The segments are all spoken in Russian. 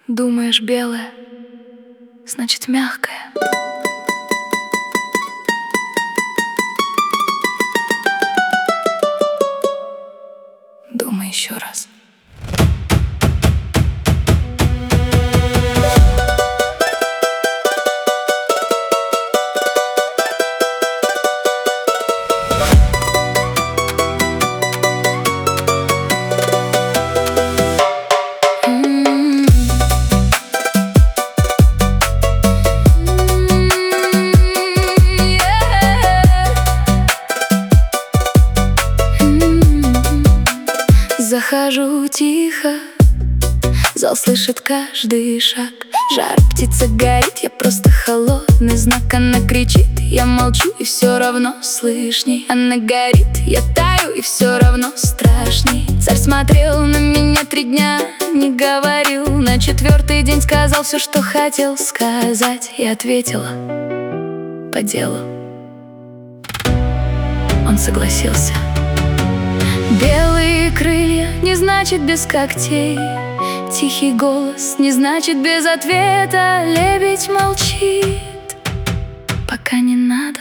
Думаешь, белое, значит мягкое. Думай еще раз. Захожу тихо, зал слышит каждый шаг. Жар птица горит, я просто холодный знак. Она кричит, я молчу, и все равно слышней. Она горит, я таю, и все равно страшней. Царь смотрел на меня 3 дня, не говорил. На 4-й день сказал все, что хотел сказать. И ответила по делу. Он согласился. Белые крылья не значит без когтей. Тихий голос не значит без ответа. Лебедь молчит, пока не надо.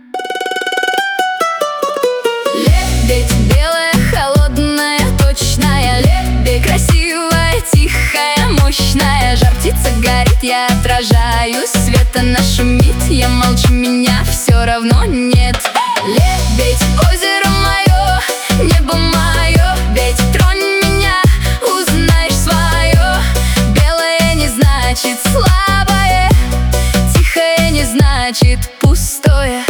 Лебедь белая, холодная, точная. Лебедь красивая, тихая, мощная. Жар птица горит, я отражаю свет. Она шумит, я молчу, меня все равно нет. Лебедь, озеро мое, небо мое, ведь тронь меня, узнаешь свое. Белое не значит слабое, тихое не значит пустое.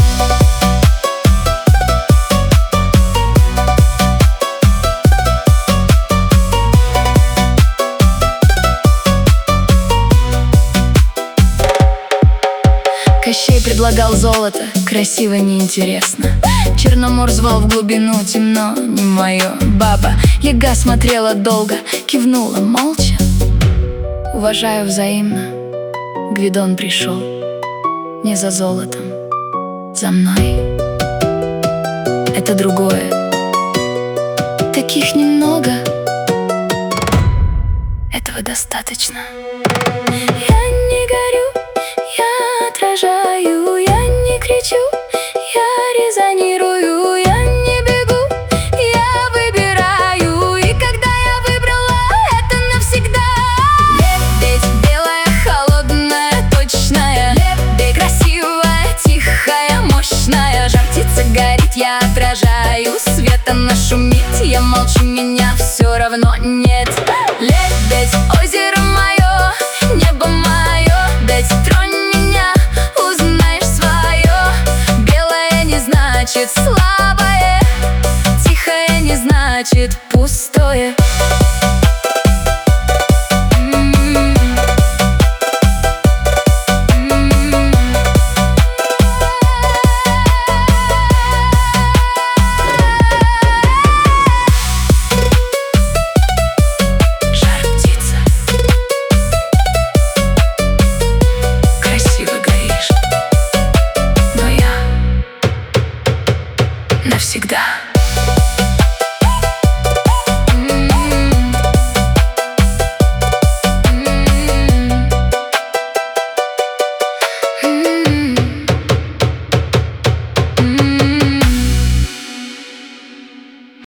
Кощей предлагал золото, красиво, неинтересно. Черномор звал в глубину, темно, не мое. Баба Яга смотрела долго, кивнула молча. Уважаю взаимно, Гвидон пришел не за золотом, за мной. Это другое, таких немного, этого достаточно. Я не горю, я отражаю, я не кричу, я резонирую, я не бегу, я выбираю. И когда я выбрала, это навсегда. Лебедь белая, холодная, точная. Лебедь красивая, тихая, мощная. Жар птица горит, я отражаю свет. Она шумит, я молчу, меня все равно нет. Лебедь, озеро